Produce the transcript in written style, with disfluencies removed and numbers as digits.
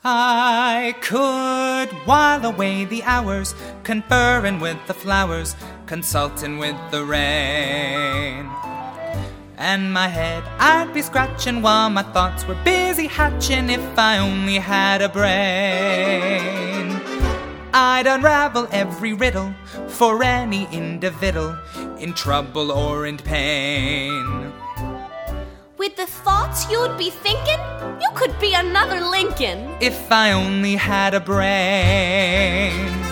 I could while away the hours, conferring with the flowers, consulting with the rain. And my head I'd be scratching while my thoughts were busy hatching if I only had a brain. I'd unravel every riddle for any individual in trouble or in pain. With the thoughts you'd be thinking, you could be another Lincoln. If I only had a brain.